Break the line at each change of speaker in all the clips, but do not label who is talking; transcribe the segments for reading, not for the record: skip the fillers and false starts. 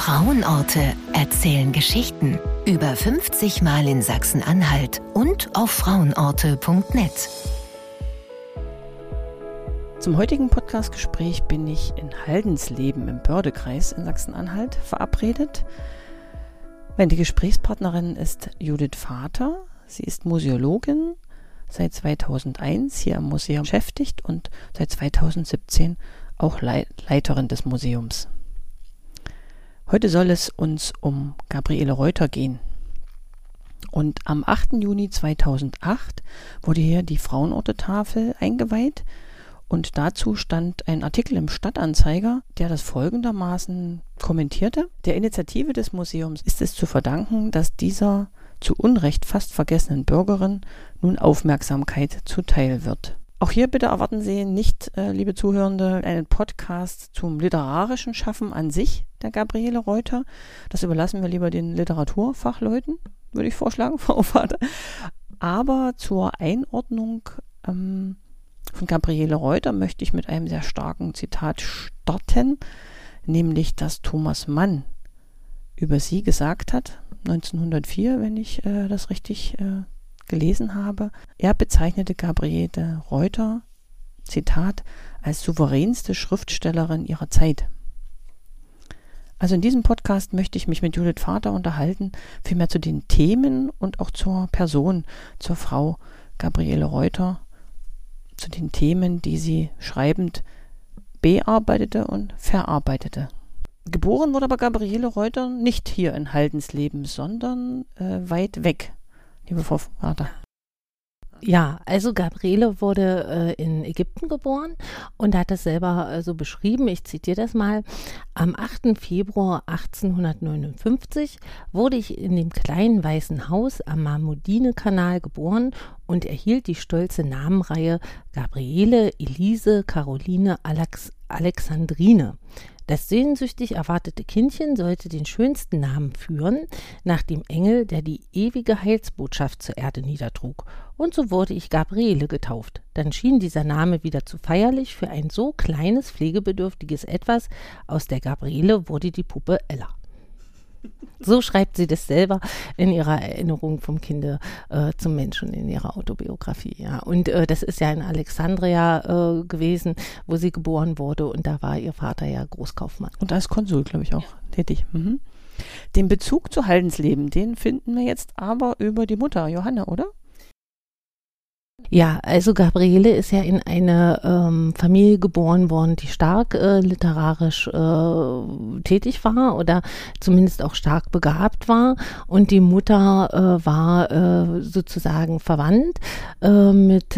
Frauenorte erzählen Geschichten. Über 50 Mal in Sachsen-Anhalt und auf frauenorte.net.
Zum heutigen Podcastgespräch bin ich in Haldensleben im Bördekreis in Sachsen-Anhalt verabredet. Meine Gesprächspartnerin ist Judith Vater. Sie ist Museologin, seit 2001 hier am Museum beschäftigt und seit 2017 auch Leiterin des Museums. Heute soll es uns um Gabriele Reuter gehen. Und am 8. Juni 2008 wurde hier die Frauenorte-Tafel eingeweiht und dazu stand ein Artikel im Stadtanzeiger, der das folgendermaßen kommentierte: Der Initiative des Museums ist es zu verdanken, dass dieser zu Unrecht fast vergessenen Bürgerin nun Aufmerksamkeit zuteil wird. Auch hier bitte erwarten Sie nicht, liebe Zuhörende, einen Podcast zum literarischen Schaffen an sich der Gabriele Reuter. Das überlassen wir lieber den Literaturfachleuten, würde ich vorschlagen, Frau Vater. Aber zur Einordnung von Gabriele Reuter möchte ich mit einem sehr starken Zitat starten, nämlich dass Thomas Mann über sie gesagt hat, 1904, wenn ich das richtig gelesen habe. Er bezeichnete Gabriele Reuter, Zitat, als souveränste Schriftstellerin ihrer Zeit. Also in diesem Podcast möchte ich mich mit Judith Vater unterhalten, vielmehr zu den Themen und auch zur Person, zur Frau Gabriele Reuter, zu den Themen, die sie schreibend bearbeitete und verarbeitete. Geboren wurde aber Gabriele Reuter nicht hier in Haldensleben, sondern weit weg. Liebe Frau Vater.
Ja, also Gabriele wurde in Ägypten geboren und hat das selber so beschrieben, ich zitiere das mal: Am 8. Februar 1859 wurde ich in dem kleinen weißen Haus am Marmudine-Kanal geboren und erhielt die stolze Namenreihe Gabriele Elise Caroline Alexandrine. Das sehnsüchtig erwartete Kindchen sollte den schönsten Namen führen, nach dem Engel, der die ewige Heilsbotschaft zur Erde niedertrug. Und so wurde ich Gabriele getauft. Dann schien dieser Name wieder zu feierlich für ein so kleines, pflegebedürftiges Etwas. Aus der Gabriele wurde die Puppe Ella. So schreibt sie das selber in ihrer Erinnerung vom Kinde zum Menschen in ihrer Autobiografie. Ja. Und das ist ja in Alexandria gewesen, wo sie geboren wurde, und da war ihr Vater ja Großkaufmann.
Und als Konsul, glaube ich, auch tätig. Mhm. Den Bezug zu Haldensleben, den finden wir jetzt aber über die Mutter, Johanna, oder?
Ja, also Gabriele ist ja in eine Familie geboren worden, die stark literarisch tätig war oder zumindest auch stark begabt war, und die Mutter war sozusagen verwandt mit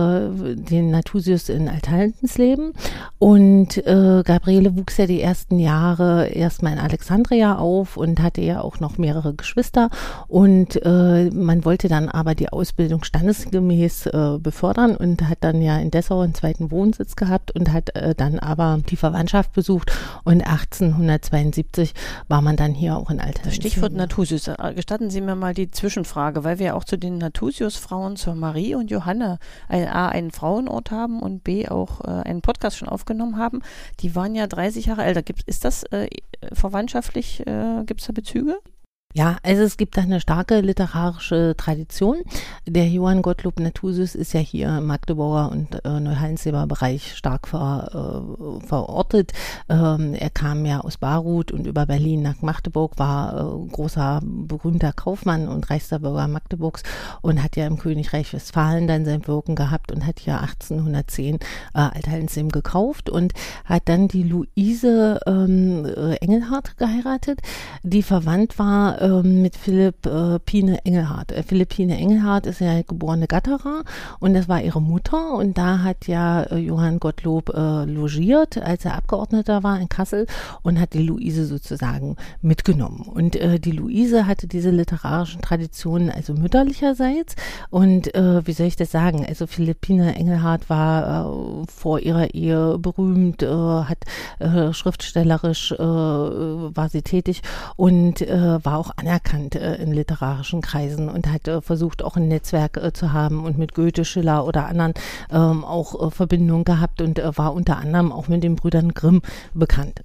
den Nathusius in Althaldensleben, und Gabriele wuchs ja die ersten Jahre erstmal in Alexandria auf und hatte ja auch noch mehrere Geschwister, und man wollte dann aber die Ausbildung standesgemäß befördern und hat dann ja in Dessau einen zweiten Wohnsitz gehabt und hat dann aber die Verwandtschaft besucht, und 1872 war man dann hier auch in Althaldensleben.
Stichwort Nathusius. Gestatten Sie mir mal die Zwischenfrage, weil wir auch zu den Nathusius-Frauen, zur Marie und Johanna, A, einen Frauenort haben und B, auch einen Podcast schon aufgenommen haben. Die waren ja 30 Jahre älter. Ist das verwandtschaftlich, gibt es da Bezüge?
Ja, also es gibt da eine starke literarische Tradition. Der Johann Gottlob Nathusius ist ja hier im Magdeburger und Neuhaldensleben Bereich stark verortet. Er kam ja aus Baruth und über Berlin nach Magdeburg, war großer, berühmter Kaufmann und reichster Bürger Magdeburgs und hat ja im Königreich Westfalen dann sein Wirken gehabt und hat ja 1810 Althaldensleben gekauft und hat dann die Luise Engelhardt geheiratet, die verwandt war mit Philippine Engelhardt. Philippine Engelhardt ist ja geborene Gatterer und das war ihre Mutter, und da hat ja Johann Gottlob logiert, als er Abgeordneter war in Kassel, und hat die Luise sozusagen mitgenommen. Und die Luise hatte diese literarischen Traditionen, also mütterlicherseits, und wie soll ich das sagen, also Philippine Engelhardt war vor ihrer Ehe berühmt, hat schriftstellerisch war sie tätig und war auch anerkannt in literarischen Kreisen und hat versucht, auch ein Netzwerk zu haben und mit Goethe, Schiller oder anderen auch Verbindungen gehabt und war unter anderem auch mit den Brüdern Grimm bekannt. Ja,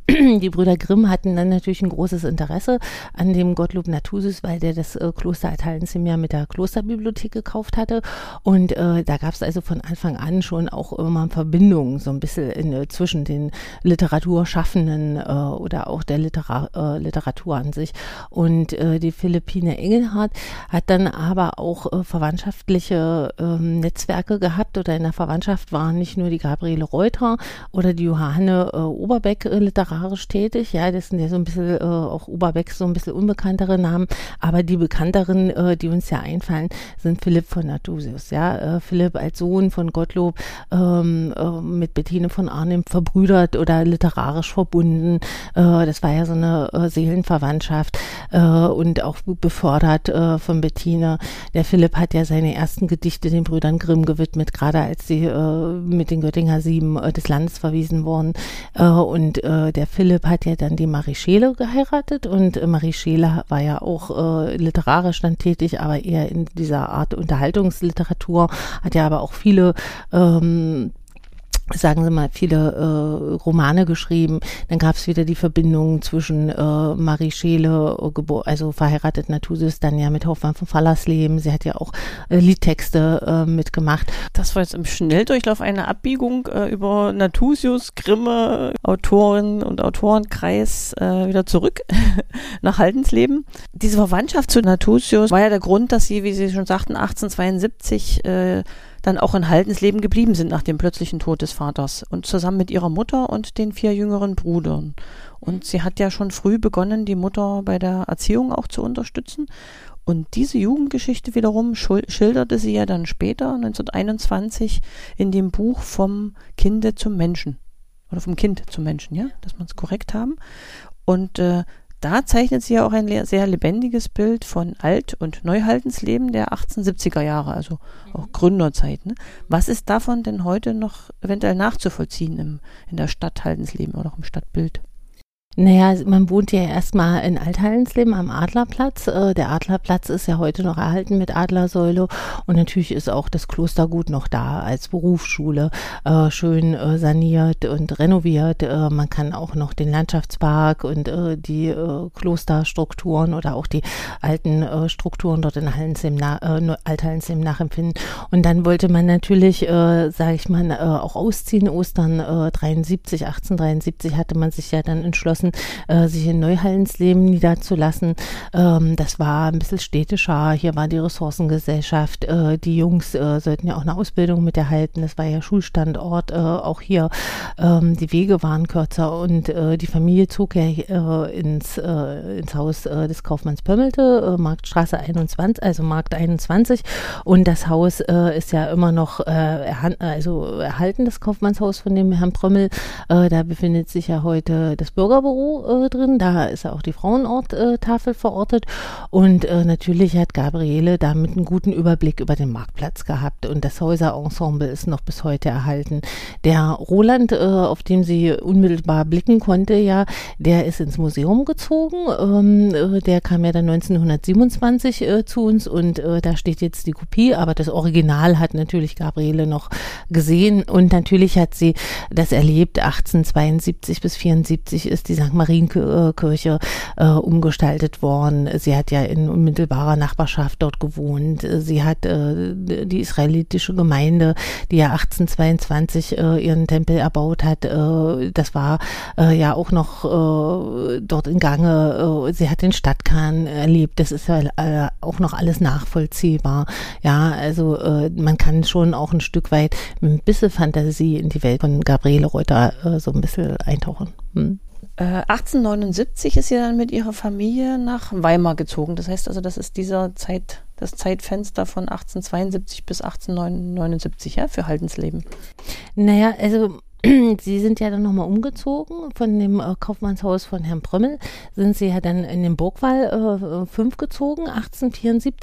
die Brüder Grimm hatten dann natürlich ein großes Interesse an dem Gottlob Nathusius, weil der das Kloster Althaldensheim ja mit der Klosterbibliothek gekauft hatte. Und da gab es also von Anfang an schon auch immer Verbindungen so ein bisschen zwischen den Literaturschaffenden oder auch der Literatur an sich. Und die Philippine Engelhardt hat dann aber auch verwandtschaftliche Netzwerke gehabt, oder in der Verwandtschaft waren nicht nur die Gabriele Reuter oder die Johanne Oberbeck literarisch tätig, ja, das sind ja so ein bisschen auch Oberbeck so ein bisschen unbekanntere Namen, aber die bekannteren, die uns ja einfallen, sind Philipp von Nathusius, ja, Philipp als Sohn von Gottlob mit Bettine von Arnim verbrüdert oder literarisch verbunden, das war ja so eine Seelenverwandtschaft und auch befördert von Bettine. Der Philipp hat ja seine ersten Gedichte den Brüdern Grimm gewidmet, gerade als sie mit den Göttinger Sieben des Landes verwiesen wurden, und der Philipp hat ja dann die Marie Scheele geheiratet, und Marie Scheele war ja auch literarisch dann tätig, aber eher in dieser Art Unterhaltungsliteratur, hat ja aber auch viele sagen Sie mal, viele Romane geschrieben. Dann gab es wieder die Verbindung zwischen Marie Scheele, also verheiratet Nathusius, dann ja mit Hoffmann von Fallersleben. Sie hat ja auch Liedtexte mitgemacht.
Das war jetzt im Schnelldurchlauf eine Abbiegung über Nathusius, Grimme, Autoren und Autorenkreis wieder zurück nach Haldensleben. Diese Verwandtschaft zu Nathusius war ja der Grund, dass sie, wie Sie schon sagten, 1872 dann auch in Haldensleben geblieben sind nach dem plötzlichen Tod des Vaters und zusammen mit ihrer Mutter und den 4 jüngeren Brüdern. Und sie hat ja schon früh begonnen, die Mutter bei der Erziehung auch zu unterstützen. Und diese Jugendgeschichte wiederum schilderte sie ja dann später, 1921, in dem Buch Vom Kinde zum Menschen. Oder vom Kind zum Menschen, ja, dass wir es korrekt haben. Und da zeichnet sie ja auch ein sehr lebendiges Bild von Alt- und Neuhaldensleben der 1870er Jahre, also auch Gründerzeit. Ne? Was ist davon denn heute noch eventuell nachzuvollziehen in der Stadt Haldensleben oder auch im Stadtbild?
Naja, man wohnt ja erstmal in Alt-Haldensleben am Adlerplatz. Der Adlerplatz ist ja heute noch erhalten mit Adlersäule, und natürlich ist auch das Klostergut noch da als Berufsschule, schön saniert und renoviert. Man kann auch noch den Landschaftspark und die Klosterstrukturen oder auch die alten Strukturen dort in Alt-Haldensleben nachempfinden. Und dann wollte man natürlich, sage ich mal, auch ausziehen. Ostern 1873 hatte man sich ja dann entschlossen, sich in Neuhaldensleben niederzulassen. Das war ein bisschen städtischer. Hier war die Ressourcengesellschaft. Die Jungs sollten ja auch eine Ausbildung mit erhalten. Das war ja Schulstandort auch hier. Die Wege waren kürzer, und die Familie zog ja ins Haus des Kaufmanns Pömmelte, Marktstraße 21, also Markt 21. Und das Haus ist ja immer noch erhalten, das Kaufmannshaus von dem Herrn Prömmel. Da befindet sich ja heute das Bürgerbüro drin, da ist ja auch die Frauenorttafel verortet, und natürlich hat Gabriele damit einen guten Überblick über den Marktplatz gehabt, und das Häuserensemble ist noch bis heute erhalten. Der Roland, auf dem sie unmittelbar blicken konnte, ja, der ist ins Museum gezogen, der kam ja dann 1927 zu uns, und da steht jetzt die Kopie, aber das Original hat natürlich Gabriele noch gesehen, und natürlich hat sie das erlebt. 1872 bis 1874 ist die St. Marienkirche umgestaltet worden. Sie hat ja in unmittelbarer Nachbarschaft dort gewohnt. Sie hat die israelitische Gemeinde, die ja 1822 ihren Tempel erbaut hat, das war ja auch noch dort in Gange. Sie hat den Stadtkern erlebt. Das ist ja auch noch alles nachvollziehbar. Ja, also man kann schon auch ein Stück weit mit ein bisschen Fantasie in die Welt von Gabriele Reuter so ein bisschen eintauchen.
1879 ist sie dann mit ihrer Familie nach Weimar gezogen. Das heißt also, das ist das Zeitfenster von 1872 bis 1879, ja, für Haldensleben.
Naja, also sie sind ja dann nochmal umgezogen von dem Kaufmannshaus von Herrn Prömmel, sind sie ja dann in den Burgwall 5 gezogen, 1874.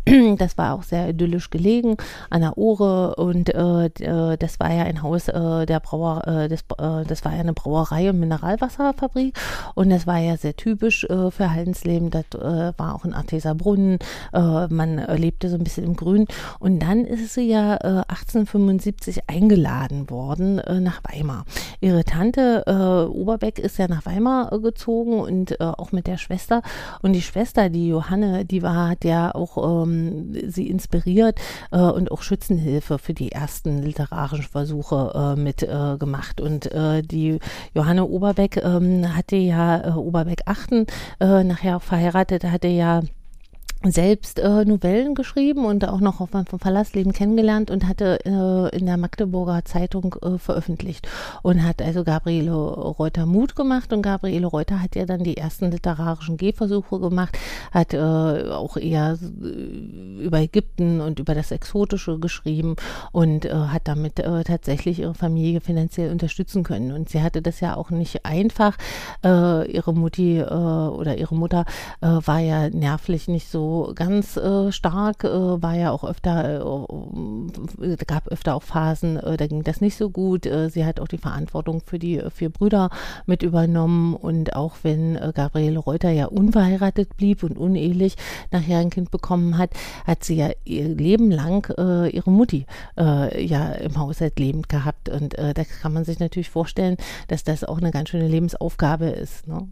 Das war auch sehr idyllisch gelegen an der Ohre und das war ja ein Haus das war ja eine Brauerei und Mineralwasserfabrik und das war ja sehr typisch für Haldensleben. Das war auch ein Arteserbrunnen, man lebte so ein bisschen im Grün und dann ist sie ja 1875 eingeladen worden nach Weimar. Ihre Tante Oberbeck ist ja nach Weimar gezogen und auch mit der Schwester und die Schwester, die Johanne, hat ja auch sie inspiriert und auch Schützenhilfe für die ersten literarischen Versuche gemacht. Und die Johanne Oberbeck hatte ja, Oberbeck-Achten, nachher auch verheiratet, hatte ja selbst Novellen geschrieben und auch noch vom Verlassleben kennengelernt und hatte in der Magdeburger Zeitung veröffentlicht und hat also Gabriele Reuter Mut gemacht und Gabriele Reuter hat ja dann die ersten literarischen Gehversuche gemacht, hat auch eher über Ägypten und über das Exotische geschrieben und hat damit tatsächlich ihre Familie finanziell unterstützen können und sie hatte das ja auch nicht einfach. Ihre Mutter war ja nervlich nicht so ganz stark, war ja auch öfter, gab öfter auch Phasen, da ging das nicht so gut. Sie hat auch die Verantwortung für die 4 Brüder mit übernommen und auch wenn Gabriele Reuter ja unverheiratet blieb und unehelich nachher ein Kind bekommen hat, hat sie ja ihr Leben lang ihre Mutti ja im Haushalt lebend gehabt und da kann man sich natürlich vorstellen, dass das auch eine ganz schöne Lebensaufgabe ist, ne?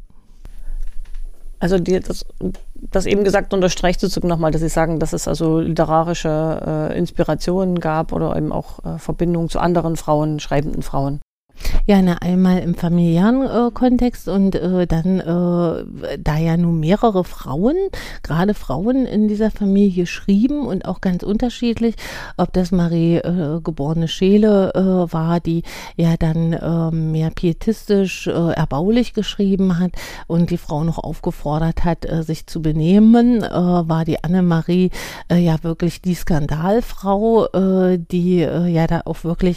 Also das eben gesagt unterstreicht sozusagen nochmal, dass Sie sagen, dass es also literarische Inspirationen gab oder eben auch Verbindungen zu anderen Frauen, schreibenden Frauen.
Ja, einmal im familiären Kontext und dann, da ja nun mehrere Frauen, gerade Frauen in dieser Familie schrieben und auch ganz unterschiedlich, ob das Marie geborene Scheele war, die ja dann mehr pietistisch, erbaulich geschrieben hat und die Frau noch aufgefordert hat, sich zu benehmen, war die Annemarie ja wirklich die Skandalfrau, die ja da auch wirklich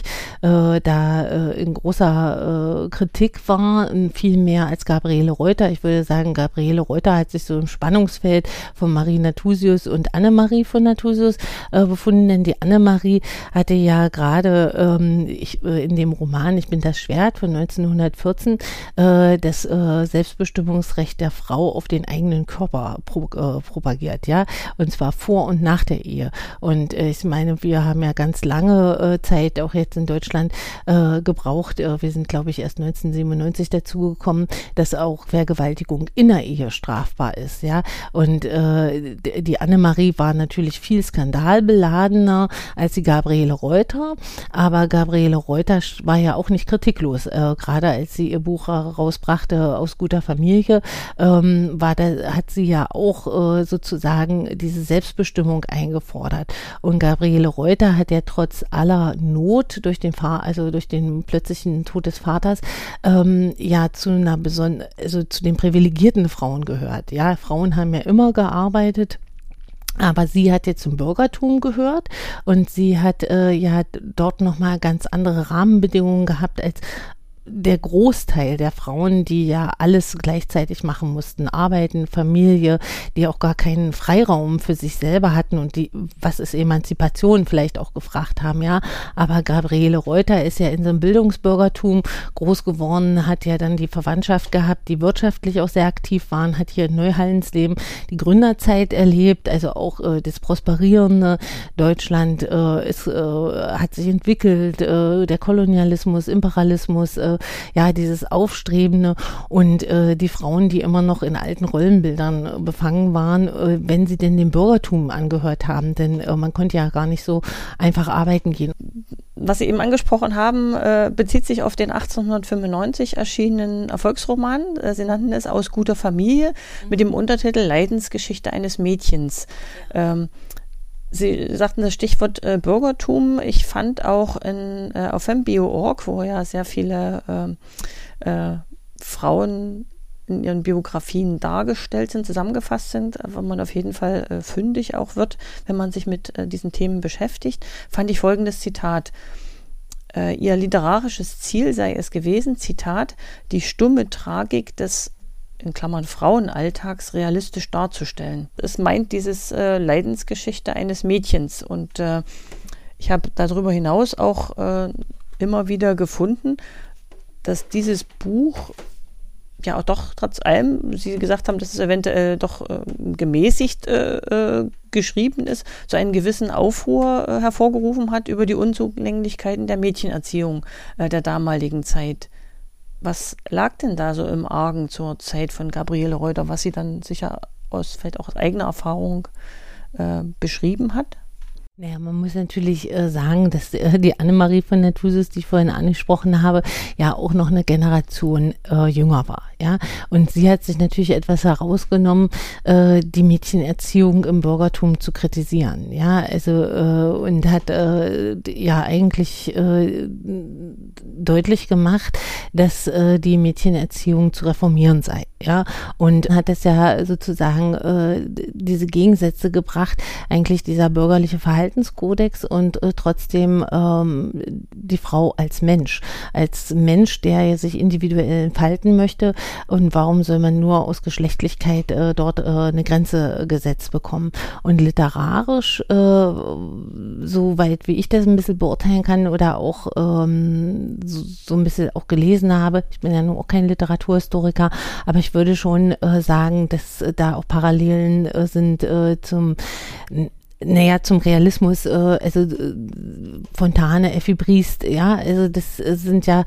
in großer Kritik war, viel mehr als Gabriele Reuter. Ich würde sagen, Gabriele Reuter hat sich so im Spannungsfeld von Marie Nathusius und Annemarie von Nathusius befunden, denn die Annemarie hatte ja gerade in dem Roman Ich bin das Schwert von 1914 das Selbstbestimmungsrecht der Frau auf den eigenen Körper propagiert, ja, und zwar vor und nach der Ehe. Und ich meine, wir haben ja ganz lange Zeit, auch jetzt in Deutschland, gebraucht. Wir sind, glaube ich, erst 1997 dazugekommen, dass auch Vergewaltigung in der Ehe strafbar ist, ja. Und die Annemarie war natürlich viel skandalbeladener als die Gabriele Reuter, aber Gabriele Reuter war ja auch nicht kritiklos. Gerade als sie ihr Buch rausbrachte Aus guter Familie, hat sie ja auch sozusagen diese Selbstbestimmung eingefordert. Und Gabriele Reuter hat ja trotz aller Not durch den plötzlichen Tod des Vaters ja zu den privilegierten Frauen gehört. Ja, Frauen haben ja immer gearbeitet. Aber sie hat jetzt zum Bürgertum gehört und sie hat ja dort nochmal ganz andere Rahmenbedingungen gehabt als der Großteil der Frauen, die ja alles gleichzeitig machen mussten, arbeiten, Familie, die auch gar keinen Freiraum für sich selber hatten und die, was ist Emanzipation, vielleicht auch gefragt haben, ja, aber Gabriele Reuter ist ja in so einem Bildungsbürgertum groß geworden, hat ja dann die Verwandtschaft gehabt, die wirtschaftlich auch sehr aktiv waren, hat hier in Neuhallensleben die Gründerzeit erlebt, also auch das prosperierende Deutschland hat sich entwickelt, der Kolonialismus, Imperialismus, ja, dieses Aufstrebende und die Frauen, die immer noch in alten Rollenbildern befangen waren, wenn sie denn dem Bürgertum angehört haben, denn man konnte ja gar nicht so einfach arbeiten gehen.
Was Sie eben angesprochen haben, bezieht sich auf den 1895 erschienenen Erfolgsroman. Sie nannten es Aus guter Familie mit dem Untertitel Leidensgeschichte eines Mädchens. Sie sagten das Stichwort Bürgertum. Ich fand auch auf fembio.org, wo ja sehr viele Frauen in ihren Biografien dargestellt sind, zusammengefasst sind, wo man auf jeden Fall fündig auch wird, wenn man sich mit diesen Themen beschäftigt, fand ich folgendes Zitat. Ihr literarisches Ziel sei es gewesen, Zitat, die stumme Tragik des in Klammern Frauenalltags realistisch darzustellen. Es meint dieses Leidensgeschichte eines Mädchens und ich habe darüber hinaus auch immer wieder gefunden, dass dieses Buch ja auch doch trotz allem, Sie gesagt haben, dass es eventuell doch gemäßigt geschrieben ist, so einen gewissen Aufruhr hervorgerufen hat über die Unzulänglichkeiten der Mädchenerziehung der damaligen Zeit. Was lag denn da so im Argen zur Zeit von Gabriele Reuter, was sie dann sicher vielleicht auch aus eigener Erfahrung beschrieben hat?
Naja, man muss natürlich sagen, dass die Annemarie von Nathusus, die ich vorhin angesprochen habe, ja auch noch eine Generation jünger war, ja. Und sie hat sich natürlich etwas herausgenommen, die Mädchenerziehung im Bürgertum zu kritisieren, ja. Also und hat ja eigentlich deutlich gemacht, dass die Mädchenerziehung zu reformieren sei, ja. Und hat das ja sozusagen diese Gegensätze gebracht, eigentlich dieser bürgerliche Verhaltenskodex und trotzdem die Frau als Mensch, der sich individuell entfalten möchte, und warum soll man nur aus Geschlechtlichkeit dort eine Grenze gesetzt bekommen. Und literarisch, soweit wie ich das ein bisschen beurteilen kann oder auch so ein bisschen auch gelesen habe, ich bin ja nur auch kein Literaturhistoriker, aber ich würde schon sagen, dass da auch Parallelen sind zum Realismus, also Fontane, Effi Briest, ja, also das sind ja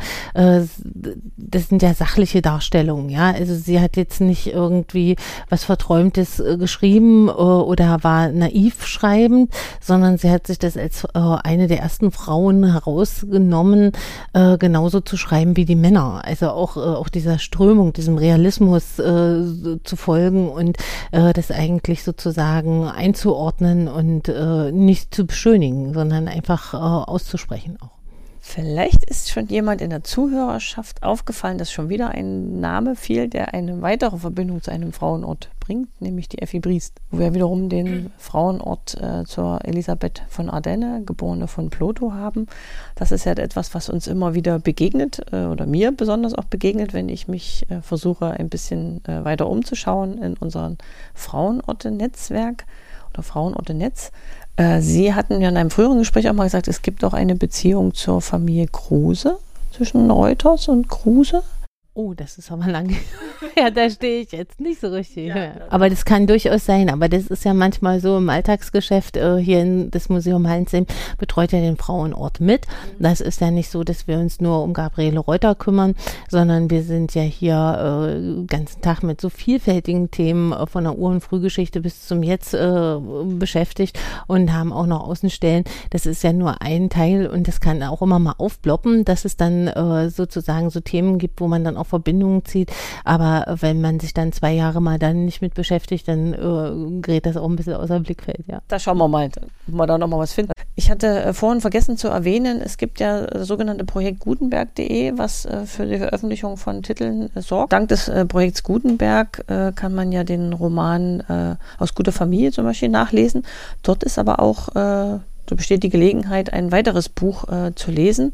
sachliche Darstellungen, ja, also sie hat jetzt nicht irgendwie was Verträumtes geschrieben oder war naiv schreibend, sondern sie hat sich das als eine der ersten Frauen herausgenommen, genauso zu schreiben wie die Männer, also auch dieser Strömung, diesem Realismus zu folgen und das eigentlich sozusagen einzuordnen und nicht zu beschönigen, sondern einfach auszusprechen auch.
Vielleicht ist schon jemand in der Zuhörerschaft aufgefallen, dass schon wieder ein Name fiel, der eine weitere Verbindung zu einem Frauenort bringt, nämlich die Effi Briest, wo wir wiederum den Frauenort zur Elisabeth von Ardenne, geborene von Plotho, haben. Das ist ja etwas, was uns immer wieder begegnet oder mir besonders auch begegnet, wenn ich mich versuche, ein bisschen weiter umzuschauen in unserem Frauenorte-Netzwerk oder Frauenorte-Netz. Sie hatten ja in einem früheren Gespräch auch mal gesagt, es gibt auch eine Beziehung zur Familie Kruse, zwischen Reuters und Kruse.
Oh, das ist aber lang. Ja, da stehe ich jetzt nicht so richtig. Ja. Aber das kann durchaus sein. Aber das ist ja manchmal so im Alltagsgeschäft. Hier in das Museum Hallensheim betreut ja den Frauenort mit. Das ist ja nicht so, dass wir uns nur um Gabriele Reuter kümmern, sondern wir sind ja hier den ganzen Tag mit so vielfältigen Themen von der Ur- und Frühgeschichte bis zum Jetzt beschäftigt und haben auch noch Außenstellen. Das ist ja nur ein Teil und das kann auch immer mal aufploppen, dass es dann sozusagen so Themen gibt, wo man dann auch Verbindungen zieht, aber wenn man sich dann 2 Jahre mal dann nicht mit beschäftigt, dann gerät das auch ein bisschen außer Blickfeld, ja.
Da schauen wir mal, ob wir da nochmal was finden. Ich hatte vorhin vergessen zu erwähnen, es gibt ja das sogenannte Projekt Gutenberg.de, was für die Veröffentlichung von Titeln sorgt. Dank des Projekts Gutenberg kann man ja den Roman Aus guter Familie zum Beispiel nachlesen. Dort ist aber auch, so besteht die Gelegenheit, ein weiteres Buch zu lesen,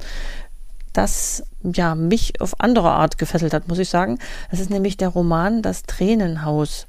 das ja mich auf andere Art gefesselt hat, muss ich sagen. Das ist nämlich der Roman Das Tränenhaus.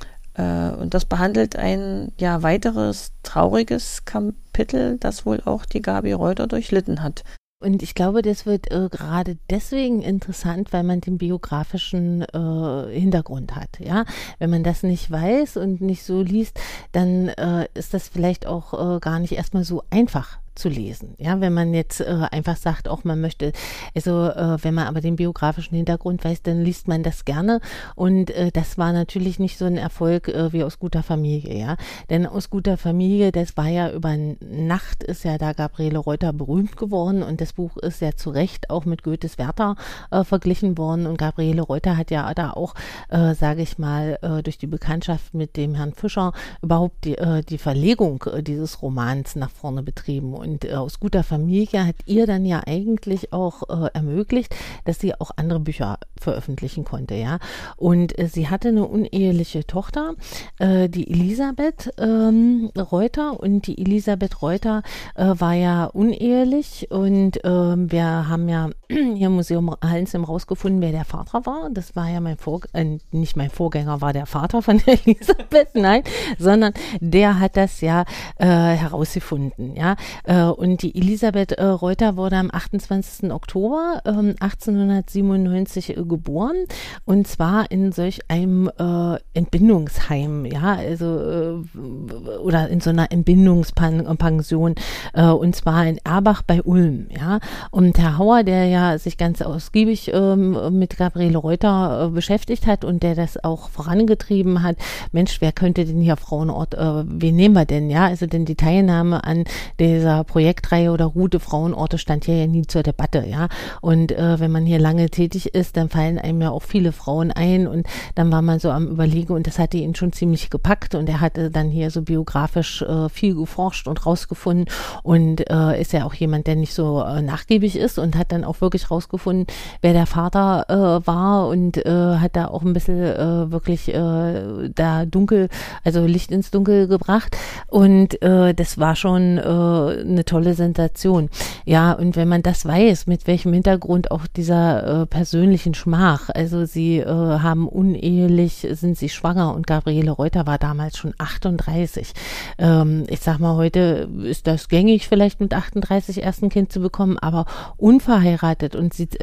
Und das behandelt ein weiteres trauriges Kapitel, das wohl auch die Gabi Reuter durchlitten hat.
Und ich glaube, das wird gerade deswegen interessant, weil man den biografischen Hintergrund hat. Ja, wenn man das nicht weiß und nicht so liest, dann ist das vielleicht auch gar nicht erstmal so einfach zu lesen. Ja, wenn man jetzt einfach sagt, auch man möchte, also wenn man aber den biografischen Hintergrund weiß, dann liest man das gerne und das war natürlich nicht so ein Erfolg wie Aus guter Familie, ja, denn Aus guter Familie, das war ja über Nacht, ist ja da Gabriele Reuter berühmt geworden und das Buch ist ja zu Recht auch mit Goethes Werther verglichen worden und Gabriele Reuter hat ja da auch, sage ich mal, durch die Bekanntschaft mit dem Herrn Fischer überhaupt die Verlegung dieses Romans nach vorne betrieben. Und Aus guter Familie hat ihr dann ja eigentlich auch ermöglicht, dass sie auch andere Bücher veröffentlichen konnte, ja. Und sie hatte eine uneheliche Tochter, die Elisabeth Reuter. Und die Elisabeth Reuter war ja unehelich und wir haben ja hier im Museum Hallensheim rausgefunden, wer der Vater war. Das war ja nicht mein Vorgänger, war der Vater von Elisabeth, nein, sondern der hat das ja herausgefunden. Ja? Und die Elisabeth Reuter wurde am 28. Oktober 1897 geboren, und zwar in solch einem Entbindungsheim, ja, also oder in so einer Entbindungspension, und zwar in Erbach bei Ulm, ja. Und Herr Hauer, der ja sich ganz ausgiebig mit Gabriele Reuter beschäftigt hat und der das auch vorangetrieben hat, Mensch, wer könnte denn hier Frauenort, wen nehmen wir denn, ja? Also denn die Teilnahme an dieser Projektreihe oder Route Frauenorte stand hier ja nie zur Debatte, ja. Und wenn man hier lange tätig ist, dann fallen einem ja auch viele Frauen ein, und dann war man so am Überlegen, und das hatte ihn schon ziemlich gepackt, und er hatte dann hier so biografisch viel geforscht und rausgefunden, und ist ja auch jemand, der nicht so nachgiebig ist, und hat dann auch wirklich rausgefunden, wer der Vater war, und hat da auch ein bisschen wirklich da also Licht ins Dunkel gebracht, und das war schon eine tolle Sensation. Ja, und wenn man das weiß, mit welchem Hintergrund auch dieser persönlichen Schmach, also sie sind sie schwanger, und Gabriele Reuter war damals schon 38. Ich sag mal, heute ist das gängig, vielleicht mit 38 erst ein Kind zu bekommen, aber unverheiratet, und sie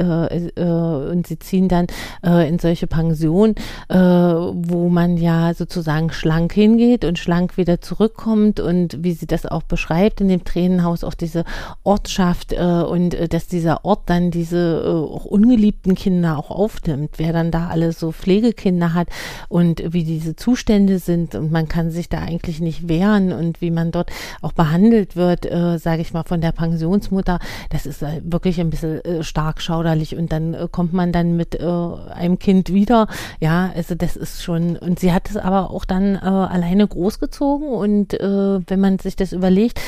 ziehen dann in solche Pensionen, wo man ja sozusagen schlank hingeht und schlank wieder zurückkommt, und wie sie das auch beschreibt in dem Tränenhaus, auch diese Ortschaft, und dass dieser Ort dann diese auch ungeliebten Kinder auch aufnimmt, wer dann da alles so Pflegekinder hat und wie diese Zustände sind, und man kann sich da eigentlich nicht wehren, und wie man dort auch behandelt wird, sage ich mal, von der Pensionsmutter, das ist wirklich ein bisschen stark schauderlich, und dann kommt man dann mit einem Kind wieder, ja, also das ist schon, und sie hat es aber auch dann alleine großgezogen, und wenn man sich das überlegt,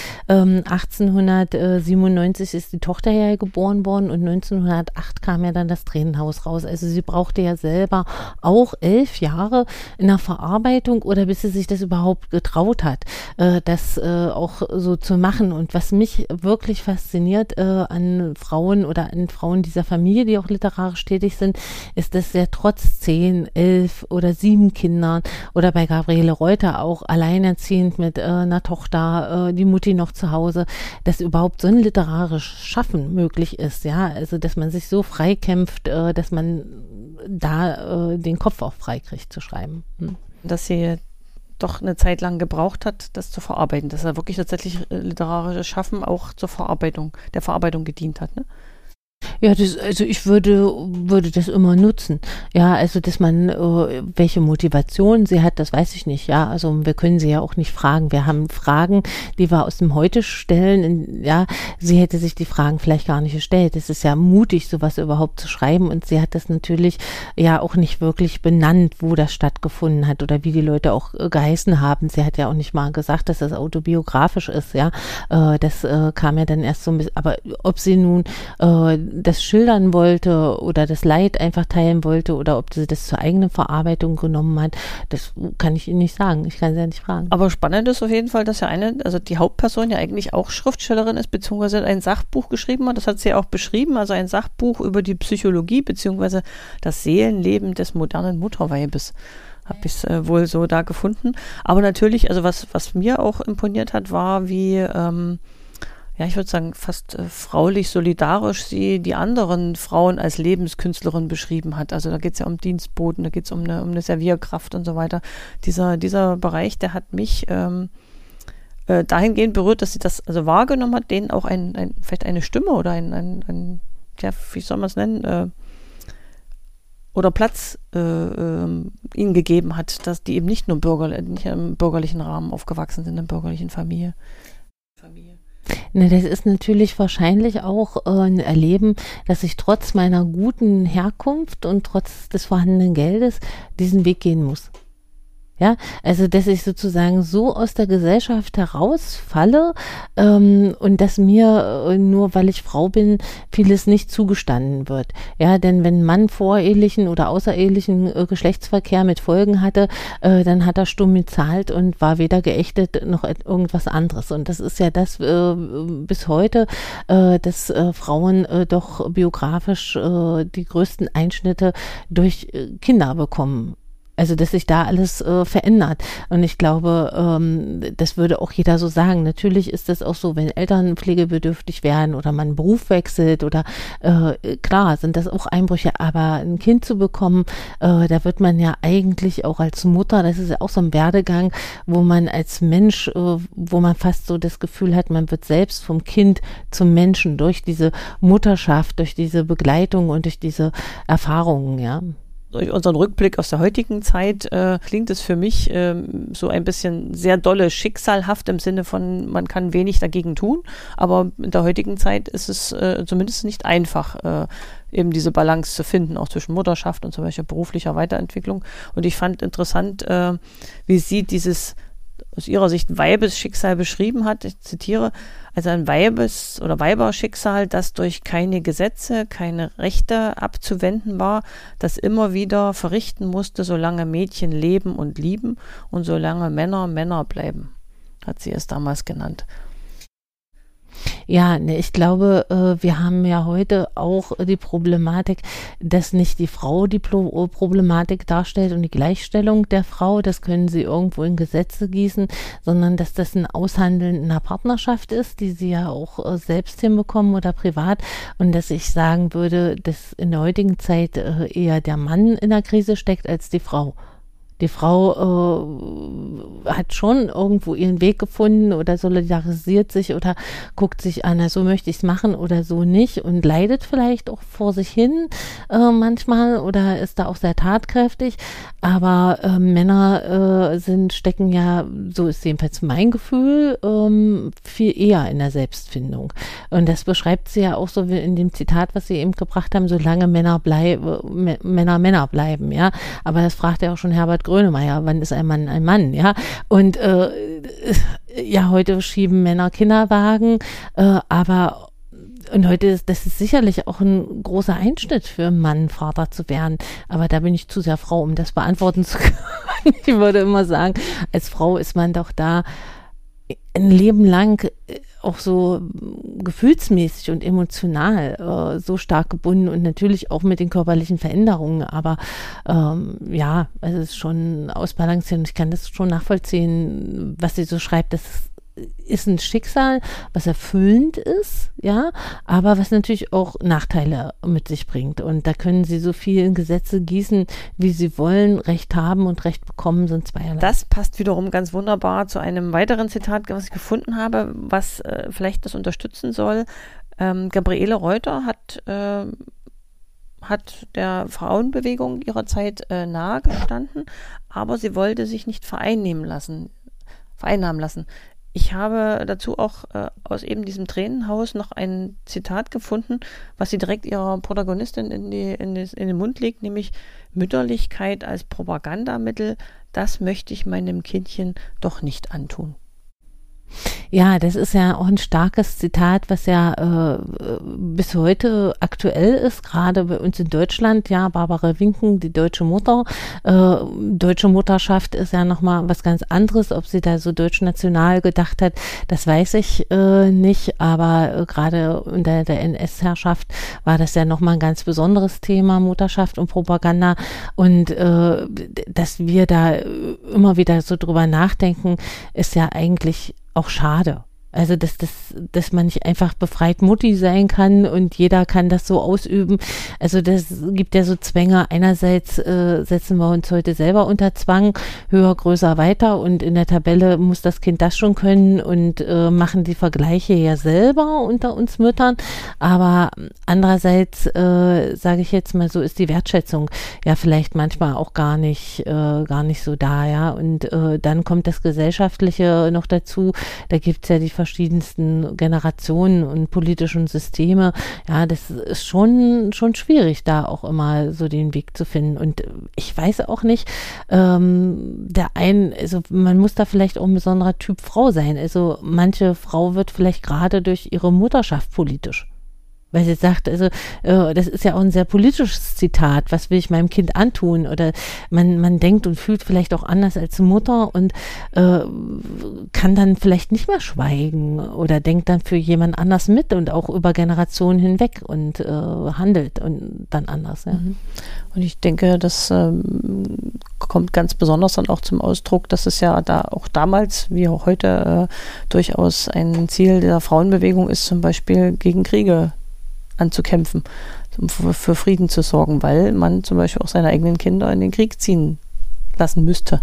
1897 ist die Tochter ja geboren worden, und 1908 kam ja dann das Tränenhaus raus, also sie brauchte ja selber auch 11 Jahre in der Verarbeitung, oder bis sie sich das überhaupt getraut hat, das auch so zu machen. Und was mich wirklich fasziniert an Frauen oder an Frauen dieser Familie, die auch literarisch tätig sind, ist, dass ja trotz 10, 11 oder 7 Kindern oder bei Gabriele Reuter auch alleinerziehend mit einer Tochter, die Mutti noch zu Hause, dass überhaupt so ein literarisches Schaffen möglich ist, ja, also dass man sich so frei kämpft, dass man da den Kopf auch frei kriegt zu schreiben.
Dass sie doch eine Zeit lang gebraucht hat, das zu verarbeiten, dass er wirklich tatsächlich literarisches Schaffen auch der Verarbeitung gedient hat, ne?
Ja, also ich würde das immer nutzen. Ja, also dass man, welche Motivation sie hat, das weiß ich nicht. Ja, also wir können sie ja auch nicht fragen. Wir haben Fragen, die wir aus dem Heute stellen. Ja, sie hätte sich die Fragen vielleicht gar nicht gestellt. Es ist ja mutig, sowas überhaupt zu schreiben, und sie hat das natürlich ja auch nicht wirklich benannt, wo das stattgefunden hat oder wie die Leute auch geheißen haben. Sie hat ja auch nicht mal gesagt, dass das autobiografisch ist. Ja, das kam ja dann erst so ein bisschen. Aber ob sie nun das schildern wollte oder das Leid einfach teilen wollte oder ob sie das zur eigenen Verarbeitung genommen hat, das kann ich Ihnen nicht sagen. Ich kann sie ja nicht fragen.
Aber spannend ist auf jeden Fall, dass ja die Hauptperson ja eigentlich auch Schriftstellerin ist, beziehungsweise ein Sachbuch geschrieben hat. Das hat sie ja auch beschrieben, also ein Sachbuch über die Psychologie, beziehungsweise das Seelenleben des modernen Mutterweibes. Habe ich es wohl so da gefunden. Aber natürlich, also was mir auch imponiert hat, war, wie ja, ich würde sagen, fast fraulich solidarisch sie die anderen Frauen als Lebenskünstlerin beschrieben hat. Also da geht es ja um Dienstboten, da geht es um eine Servierkraft und so weiter. Dieser Bereich, der hat mich dahingehend berührt, dass sie das also wahrgenommen hat, denen auch vielleicht eine Stimme oder ein ja, wie soll man es nennen, oder Platz ihnen gegeben hat, dass die eben nicht nur nicht im bürgerlichen Rahmen aufgewachsen sind, in der bürgerlichen Familie.
Na, das ist natürlich wahrscheinlich auch ein Erleben, dass ich trotz meiner guten Herkunft und trotz des vorhandenen Geldes diesen Weg gehen muss. Ja, also dass ich sozusagen so aus der Gesellschaft herausfalle und dass mir, nur weil ich Frau bin, vieles nicht zugestanden wird. Ja, denn wenn ein Mann vorehelichen oder außerehelichen Geschlechtsverkehr mit Folgen hatte, dann hat er stumm gezahlt und war weder geächtet noch irgendwas anderes. Und das ist ja das bis heute, dass Frauen doch biografisch die größten Einschnitte durch Kinder bekommen. Also, dass sich da alles verändert. Und ich glaube, das würde auch jeder so sagen. Natürlich ist das auch so, wenn Eltern pflegebedürftig werden oder man einen Beruf wechselt oder klar, sind das auch Einbrüche. Aber ein Kind zu bekommen, da wird man ja eigentlich auch als Mutter, das ist ja auch so ein Werdegang, wo man als Mensch, wo man fast so das Gefühl hat, man wird selbst vom Kind zum Menschen durch diese Mutterschaft, durch diese Begleitung und durch diese Erfahrungen, ja.
Durch unseren Rückblick aus der heutigen Zeit klingt es für mich so ein bisschen sehr dolle schicksalhaft im Sinne von, man kann wenig dagegen tun, aber in der heutigen Zeit ist es zumindest nicht einfach, eben diese Balance zu finden, auch zwischen Mutterschaft und zum Beispiel beruflicher Weiterentwicklung. Und ich fand interessant, wie sie dieses aus ihrer Sicht Weibesschicksal beschrieben hat. Ich zitiere, also ein Weibes- oder Weiberschicksal, das durch keine Gesetze, keine Rechte abzuwenden war, das immer wieder verrichten musste, solange Mädchen leben und lieben und solange Männer Männer bleiben, hat sie es damals genannt.
Ja, ne, ich glaube, wir haben ja heute auch die Problematik, dass nicht die Frau die Problematik darstellt und die Gleichstellung der Frau, das können sie irgendwo in Gesetze gießen, sondern dass das ein Aushandeln in einer Partnerschaft ist, die sie ja auch selbst hinbekommen oder privat, und dass ich sagen würde, dass in der heutigen Zeit eher der Mann in der Krise steckt als die Frau. Die Frau hat schon irgendwo ihren Weg gefunden oder solidarisiert sich oder guckt sich an, so möchte ich es machen oder so nicht, und leidet vielleicht auch vor sich hin manchmal oder ist da auch sehr tatkräftig. Aber Männer stecken ja, so ist jedenfalls mein Gefühl, viel eher in der Selbstfindung. Und das beschreibt sie ja auch so wie in dem Zitat, was Sie eben gebracht haben, solange Männer bleiben, ja. Aber das fragt ja auch schon Herbert Grönemeyer, wann ist ein Mann, ja. Und ja, heute schieben Männer Kinderwagen, aber und heute das ist sicherlich auch ein großer Einschnitt für einen Mann, Vater zu werden. Aber da bin ich zu sehr Frau, um das beantworten zu können. Ich würde immer sagen, als Frau ist man doch da ein Leben lang auch so gefühlsmäßig und emotional so stark gebunden und natürlich auch mit den körperlichen Veränderungen, aber ja, es ist schon ausbalanciert und ich kann das schon nachvollziehen, was sie so schreibt. Das ist ein Schicksal, was erfüllend ist, ja, aber was natürlich auch Nachteile mit sich bringt. Und da können sie so viel in Gesetze gießen, wie sie wollen. Recht haben und Recht bekommen sind zweierlei.
Das passt wiederum ganz wunderbar zu einem weiteren Zitat, was ich gefunden habe, was vielleicht das unterstützen soll. Gabriele Reuter hat der Frauenbewegung ihrer Zeit nahe gestanden, aber sie wollte sich nicht vereinnahmen lassen. Ich habe dazu auch aus eben diesem Tränenhaus noch ein Zitat gefunden, was sie direkt ihrer Protagonistin in den Mund legt, nämlich: Mütterlichkeit als Propagandamittel, das möchte ich meinem Kindchen doch nicht antun.
Ja, das ist ja auch ein starkes Zitat, was ja bis heute aktuell ist, gerade bei uns in Deutschland. Ja, Barbara Winken, die deutsche Mutter. Deutsche Mutterschaft ist ja nochmal was ganz anderes. Ob sie da so deutsch-national gedacht hat, das weiß ich nicht. Aber gerade unter der NS-Herrschaft war das ja nochmal ein ganz besonderes Thema, Mutterschaft und Propaganda. Und dass wir da immer wieder so drüber nachdenken, ist ja eigentlich auch schade. Also, dass man nicht einfach befreit Mutti sein kann und jeder kann das so ausüben. Also, das gibt ja so Zwänge. Einerseits setzen wir uns heute selber unter Zwang, höher, größer, weiter, und in der Tabelle muss das Kind das schon können und machen die Vergleiche ja selber unter uns Müttern. Aber andererseits, sage ich jetzt mal so, ist die Wertschätzung ja vielleicht manchmal auch gar nicht so da, ja. Und dann kommt das Gesellschaftliche noch dazu. Da gibt's ja die verschiedensten Generationen und politischen Systeme. Ja, das ist schon schwierig, da auch immer so den Weg zu finden. Und ich weiß auch nicht, also man muss da vielleicht auch ein besonderer Typ Frau sein. Also manche Frau wird vielleicht gerade durch ihre Mutterschaft politisch. Weil sie sagt, also das ist ja auch ein sehr politisches Zitat, was will ich meinem Kind antun? Oder man denkt und fühlt vielleicht auch anders als Mutter und kann dann vielleicht nicht mehr schweigen oder denkt dann für jemand anders mit und auch über Generationen hinweg und handelt und dann anders. Ja.
Und ich denke, das kommt ganz besonders dann auch zum Ausdruck, dass es ja da auch damals wie auch heute durchaus ein Ziel der Frauenbewegung ist, zum Beispiel gegen Kriege anzukämpfen, um für Frieden zu sorgen, weil man zum Beispiel auch seine eigenen Kinder in den Krieg ziehen lassen müsste.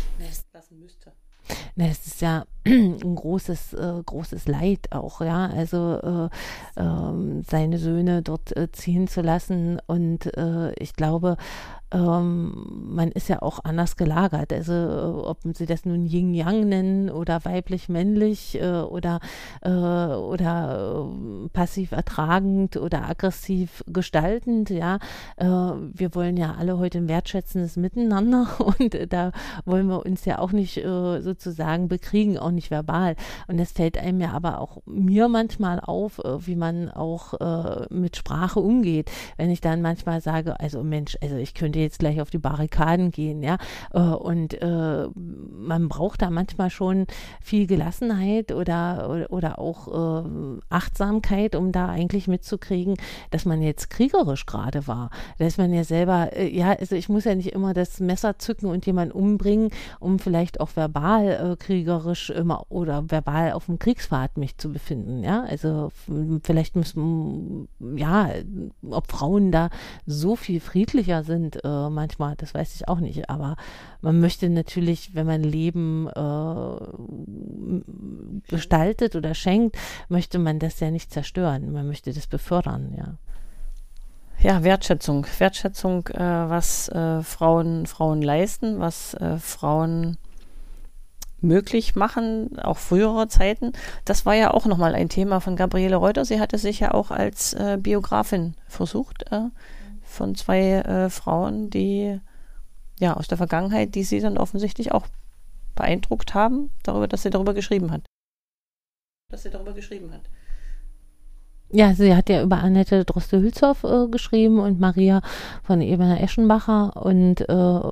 Es ist ja ein großes Leid auch, ja, also seine Söhne dort ziehen zu lassen und ich glaube, man ist ja auch anders gelagert, also ob sie das nun Yin-Yang nennen oder weiblich-männlich oder passiv ertragend oder aggressiv gestaltend, ja, wir wollen ja alle heute ein wertschätzendes Miteinander und da wollen wir uns ja auch nicht sozusagen bekriegen, auch nicht verbal. Und das fällt einem ja aber auch mir manchmal auf, wie man auch mit Sprache umgeht. Wenn ich dann manchmal sage, also Mensch, also ich könnte jetzt gleich auf die Barrikaden gehen, ja. Und man braucht da manchmal schon viel Gelassenheit oder auch Achtsamkeit, um da eigentlich mitzukriegen, dass man jetzt kriegerisch gerade war. Da ist man ja selber, also ich muss ja nicht immer das Messer zücken und jemanden umbringen, um vielleicht auch verbal kriegerisch immer oder verbal auf dem Kriegspfad mich zu befinden, ja, also vielleicht müssen, ja, ob Frauen da so viel friedlicher sind manchmal, das weiß ich auch nicht, aber man möchte natürlich, wenn man Leben gestaltet oder schenkt, möchte man das ja nicht zerstören, man möchte das befördern, ja.
Ja, Wertschätzung, was Frauen leisten, was Frauen möglich machen, auch frühere Zeiten. Das war ja auch nochmal ein Thema von Gabriele Reuter. Sie hatte sich ja auch als Biografin versucht, von zwei Frauen, die ja aus der Vergangenheit, die sie dann offensichtlich auch beeindruckt haben, dass sie darüber geschrieben hat.
Ja, sie hat ja über Annette Droste-Hülshoff geschrieben und Maria von Ebener-Eschenbacher und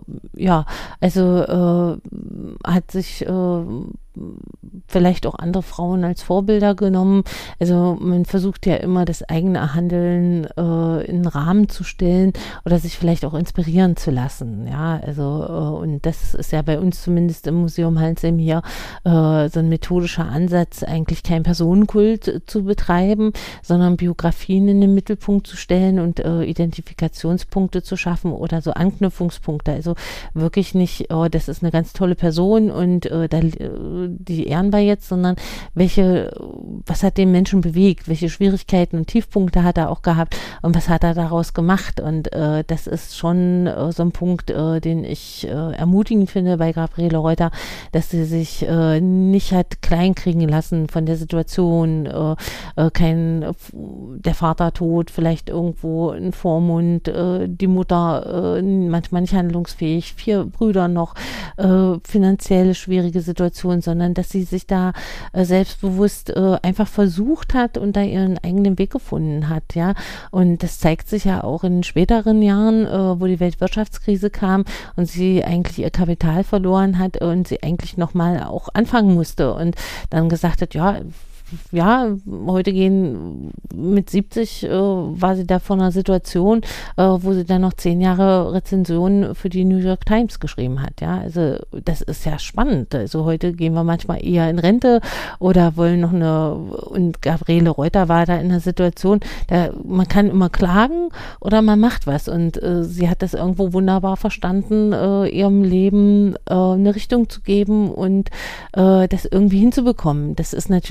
hat sich vielleicht auch andere Frauen als Vorbilder genommen. Also man versucht ja immer, das eigene Handeln in einen Rahmen zu stellen oder sich vielleicht auch inspirieren zu lassen. Ja, also und das ist ja bei uns zumindest im Museum Hallensheim hier so ein methodischer Ansatz, eigentlich keinen Personenkult zu betreiben, sondern Biografien in den Mittelpunkt zu stellen und Identifikationspunkte zu schaffen oder so Anknüpfungspunkte. Also wirklich nicht, das ist eine ganz tolle Person und die ehren wir jetzt, sondern was hat den Menschen bewegt, welche Schwierigkeiten und Tiefpunkte hat er auch gehabt und was hat er daraus gemacht und das ist schon so ein Punkt, den ich ermutigend finde bei Gabriele Reuter, dass sie sich nicht hat kleinkriegen lassen von der Situation, der Vater tot, vielleicht irgendwo ein Vormund, die Mutter manchmal nicht handlungsfähig, 4 Brüder noch, finanziell schwierige Situation, sondern dass sie sich da selbstbewusst einfach versucht hat und da ihren eigenen Weg gefunden hat, ja. Und das zeigt sich ja auch in den späteren Jahren, wo die Weltwirtschaftskrise kam und sie eigentlich ihr Kapital verloren hat und sie eigentlich nochmal auch anfangen musste und dann gesagt hat, heute mit 70 war sie da vor einer Situation, wo sie dann noch 10 Jahre Rezensionen für die New York Times geschrieben hat, ja, also das ist ja spannend, also heute gehen wir manchmal eher in Rente oder wollen und Gabriele Reuter war da in einer Situation, man kann immer klagen oder man macht was und sie hat das irgendwo wunderbar verstanden, ihrem Leben eine Richtung zu geben und das irgendwie hinzubekommen. Das ist natürlich auch viel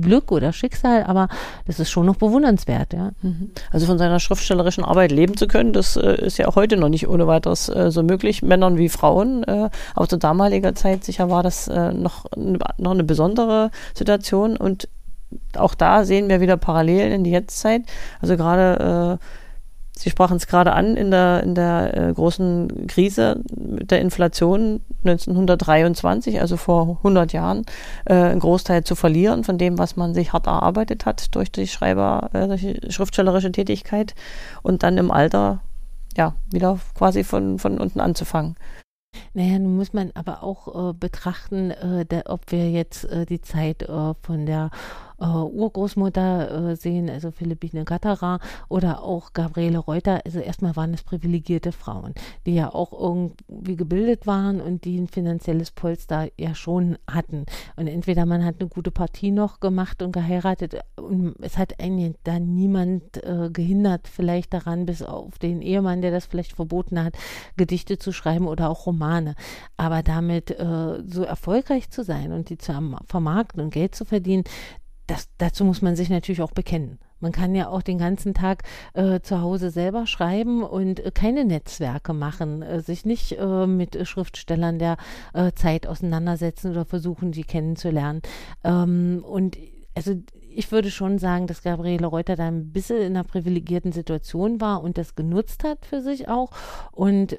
Glück oder Schicksal, aber das ist schon noch bewundernswert, ja.
Also von seiner schriftstellerischen Arbeit leben zu können, das ist ja auch heute noch nicht ohne weiteres so möglich, Männern wie Frauen. Auch zu damaliger Zeit sicher war das noch eine besondere Situation, und auch da sehen wir wieder Parallelen in die Jetztzeit. Also gerade Sie sprachen es gerade an, in der großen Krise mit der Inflation 1923, also vor 100 Jahren, einen Großteil zu verlieren von dem, was man sich hart erarbeitet hat durch die schriftstellerische Tätigkeit, und dann im Alter ja wieder quasi von unten anzufangen.
Naja, nun muss man aber auch betrachten, ob wir jetzt die Zeit von der Urgroßmutter sehen, also Philippine Gatterer, oder auch Gabriele Reuter. Also erstmal waren es privilegierte Frauen, die ja auch irgendwie gebildet waren und die ein finanzielles Polster ja schon hatten. Und entweder man hat eine gute Partie noch gemacht und geheiratet, und es hat einen da niemand gehindert, vielleicht daran, bis auf den Ehemann, der das vielleicht verboten hat, Gedichte zu schreiben oder auch Romane. Aber damit so erfolgreich zu sein und die zu vermarkten und Geld zu verdienen, dazu muss man sich natürlich auch bekennen. Man kann ja auch den ganzen Tag zu Hause selber schreiben und keine Netzwerke machen, sich nicht mit Schriftstellern der Zeit auseinandersetzen oder versuchen, die kennenzulernen. Und also ich würde schon sagen, dass Gabriele Reuter da ein bisschen in einer privilegierten Situation war und das genutzt hat für sich auch und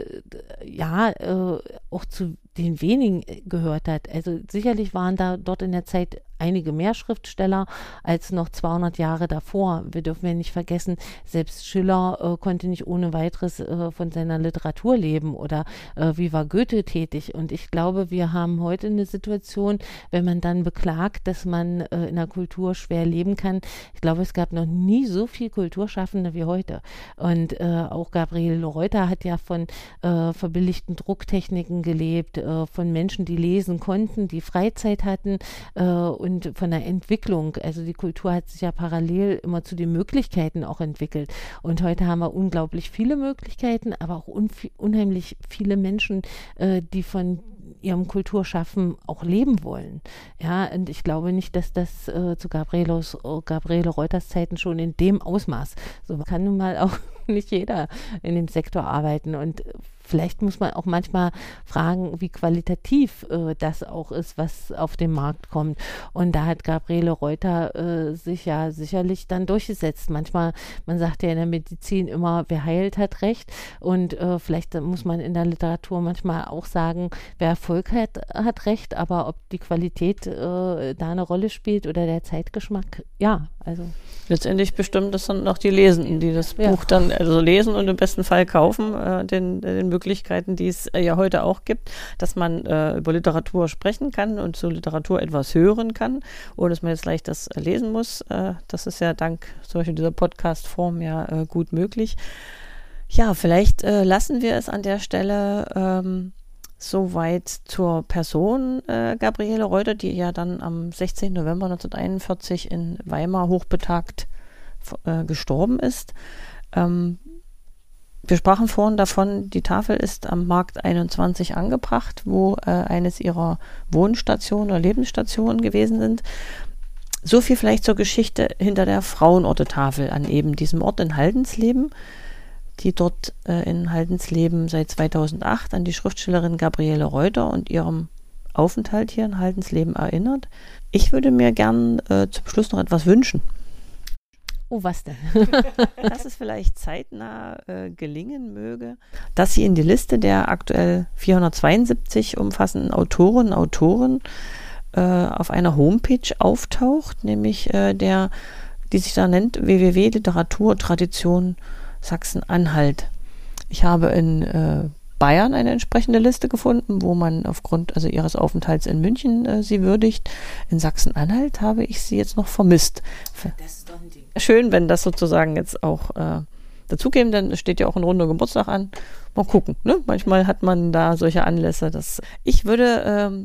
auch zu den wenigen gehört hat. Also sicherlich waren da dort in der Zeit einige mehr Schriftsteller als noch 200 Jahre davor. Wir dürfen ja nicht vergessen, selbst Schiller konnte nicht ohne weiteres von seiner Literatur leben, oder wie war Goethe tätig. Und ich glaube, wir haben heute eine Situation, wenn man dann beklagt, dass man in der Kultur schwer leben kann. Ich glaube, es gab noch nie so viel Kulturschaffende wie heute. Und auch Gabriele Reuter hat ja von verbilligten Drucktechniken gelebt, von Menschen, die lesen konnten, die Freizeit hatten und von der Entwicklung. Also die Kultur hat sich ja parallel immer zu den Möglichkeiten auch entwickelt. Und heute haben wir unglaublich viele Möglichkeiten, aber auch unheimlich viele Menschen, die von ihrem Kulturschaffen auch leben wollen. Ja, und ich glaube nicht, dass das zu Gabriele Reuters Zeiten schon in dem Ausmaß, so kann nun mal auch nicht jeder in dem Sektor arbeiten, und vielleicht muss man auch manchmal fragen, wie qualitativ das auch ist, was auf den Markt kommt. Und da hat Gabriele Reuter sich ja sicherlich dann durchgesetzt. Manchmal, man sagt ja in der Medizin immer, wer heilt, hat Recht. Und vielleicht muss man in der Literatur manchmal auch sagen, wer Erfolg hat Recht. Aber ob die Qualität da eine Rolle spielt oder der Zeitgeschmack, ja, also.
Letztendlich bestimmt das dann noch die Lesenden, die das Buch dann also lesen und im besten Fall kaufen, den Möglichkeiten, die es ja heute auch gibt, dass man über Literatur sprechen kann und zur Literatur etwas hören kann, ohne dass man jetzt gleich das lesen muss. Das ist ja dank zum Beispiel dieser Podcast-Form ja gut möglich. Ja, vielleicht lassen wir es an der Stelle soweit zur Person Gabriele Reuter, die ja dann am 16. November 1941 in Weimar hochbetagt gestorben ist. Wir sprachen vorhin davon, die Tafel ist am Markt 21 angebracht, wo eines ihrer Wohnstationen oder Lebensstationen gewesen sind. So viel vielleicht zur Geschichte hinter der Frauenorte-Tafel an eben diesem Ort in Haldensleben, die dort in Haldensleben seit 2008 an die Schriftstellerin Gabriele Reuter und ihrem Aufenthalt hier in Haldensleben erinnert. Ich würde mir gern zum Schluss noch etwas wünschen.
Oh, was denn?
Dass es vielleicht zeitnah gelingen möge, dass sie in die Liste der aktuell 472 umfassenden Autorinnen und Autoren auf einer Homepage auftaucht, nämlich die sich da nennt www.Literaturtradition Sachsen-Anhalt. Ich habe in Bayern eine entsprechende Liste gefunden, wo man aufgrund ihres Aufenthalts in München sie würdigt. In Sachsen-Anhalt habe ich sie jetzt noch vermisst. Das ist doch ein Ding. Schön, wenn das sozusagen jetzt auch dazukäme, dann steht ja auch ein runder Geburtstag an. Mal gucken, ne? Manchmal hat man da solche Anlässe. Ich würde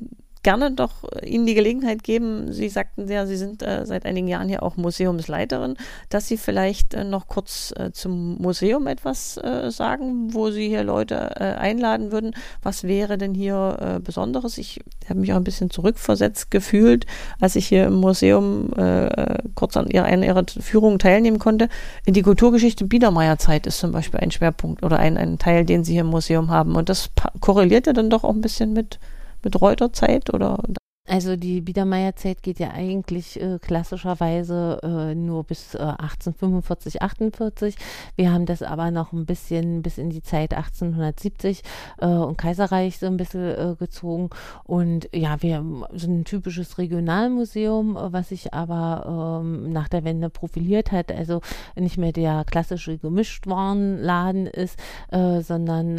gerne doch Ihnen die Gelegenheit geben, Sie sagten ja, Sie sind seit einigen Jahren hier auch Museumsleiterin, dass Sie vielleicht noch kurz zum Museum etwas sagen, wo Sie hier Leute einladen würden. Was wäre denn hier Besonderes? Ich habe mich auch ein bisschen zurückversetzt gefühlt, als ich hier im Museum kurz an einer Ihrer Führungen teilnehmen konnte. In die Kulturgeschichte Biedermeierzeit ist zum Beispiel ein Schwerpunkt oder ein Teil, den Sie hier im Museum haben. Und das korreliert ja dann doch auch ein bisschen mit Reuterzeit oder?
Also die Biedermeierzeit geht ja eigentlich klassischerweise nur bis 1845, 48. Wir haben das aber noch ein bisschen bis in die Zeit 1870 und Kaiserreich so ein bisschen gezogen. Und ja, wir sind ein typisches Regionalmuseum, was sich aber nach der Wende profiliert hat. Also nicht mehr der klassische Gemischtwarenladen ist, sondern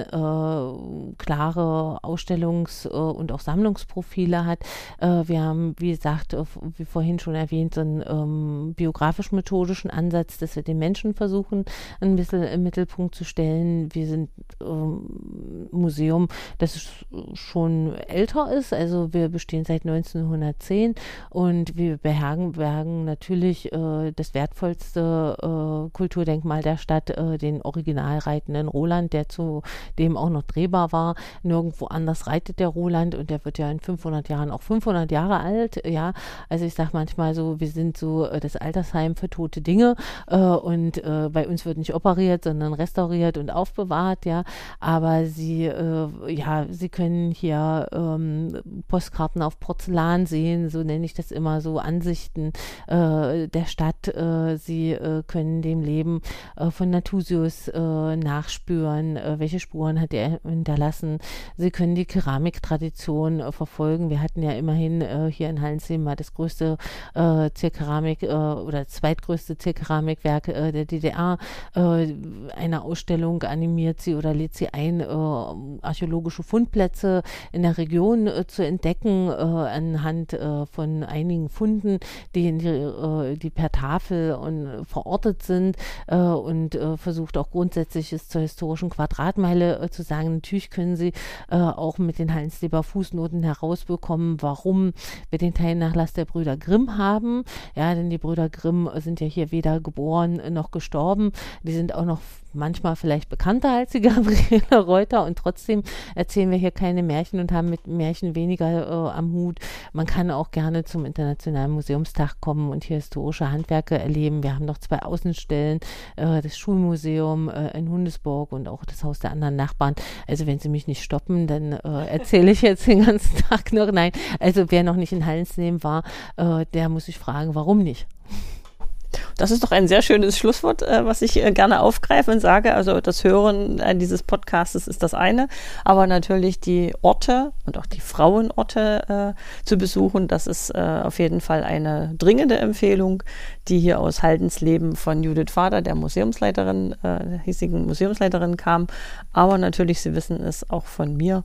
klare Ausstellungs- und auch Sammlungsprofile hat. Wir haben, wie gesagt, wie vorhin schon erwähnt, so einen biografisch-methodischen Ansatz, dass wir den Menschen versuchen, ein bisschen im Mittelpunkt zu stellen. Wir sind Museum, das schon älter ist, also wir bestehen seit 1910 und wir beherbergen natürlich das wertvollste Kulturdenkmal der Stadt, den original reitenden Roland, der zudem auch noch drehbar war. Nirgendwo anders reitet der Roland und der wird ja in 500 Jahren auch 500 Jahre alt, ja, also ich sage manchmal so, wir sind so das Altersheim für tote Dinge und bei uns wird nicht operiert, sondern restauriert und aufbewahrt, ja, aber Sie können hier Postkarten auf Porzellan sehen, so nenne ich das immer, so Ansichten der Stadt, Sie können dem Leben von Nathusius nachspüren, welche Spuren hat er hinterlassen, Sie können die Keramiktradition verfolgen, wir hatten ja immerhin hier in Hallensleben mal das größte Zierkeramik oder das zweitgrößte Zierkeramikwerk der DDR. Eine Ausstellung animiert sie oder lädt sie ein, archäologische Fundplätze in der Region zu entdecken anhand von einigen Funden, die per Tafel verortet sind und versucht auch Grundsätzliches zur historischen Quadratmeile zu sagen. Natürlich können Sie auch mit den Hallensleber Fußnoten herausbekommen, warum wir den Teilnachlass der Brüder Grimm haben. Ja, denn die Brüder Grimm sind ja hier weder geboren noch gestorben. Die sind auch noch manchmal vielleicht bekannter als die Gabriele Reuter und trotzdem erzählen wir hier keine Märchen und haben mit Märchen weniger am Hut. Man kann auch gerne zum Internationalen Museumstag kommen und hier historische Handwerke erleben. Wir haben noch 2 Außenstellen, das Schulmuseum in Hundesburg und auch das Haus der anderen Nachbarn. Also wenn Sie mich nicht stoppen, dann erzähle ich jetzt den ganzen Tag noch. Nein, also wer noch nicht in Hallensleben war, der muss sich fragen, warum nicht?
Das ist doch ein sehr schönes Schlusswort, was ich gerne aufgreife und sage. Also das Hören dieses Podcasts ist das eine, aber natürlich die Orte und auch die Frauenorte zu besuchen, das ist auf jeden Fall eine dringende Empfehlung, die hier aus Haldensleben von Judith Vater, der Museumsleiterin, der hiesigen Museumsleiterin kam. Aber natürlich, Sie wissen es auch von mir,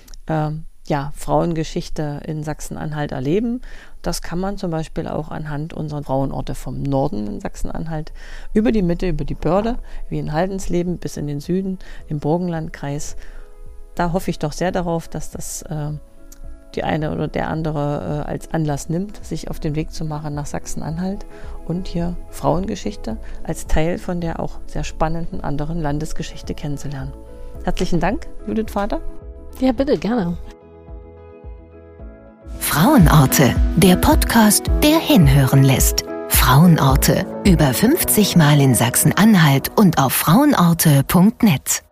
Frauengeschichte in Sachsen-Anhalt erleben. Das kann man zum Beispiel auch anhand unserer Frauenorte vom Norden in Sachsen-Anhalt über die Mitte, über die Börde, wie in Haldensleben bis in den Süden, im Burgenlandkreis. Da hoffe ich doch sehr darauf, dass das die eine oder der andere als Anlass nimmt, sich auf den Weg zu machen nach Sachsen-Anhalt und hier Frauengeschichte als Teil von der auch sehr spannenden anderen Landesgeschichte kennenzulernen. Herzlichen Dank, Judith Vater.
Ja, bitte, gerne.
Frauenorte, der Podcast, der hinhören lässt. Frauenorte, über 50 Mal in Sachsen-Anhalt und auf frauenorte.net.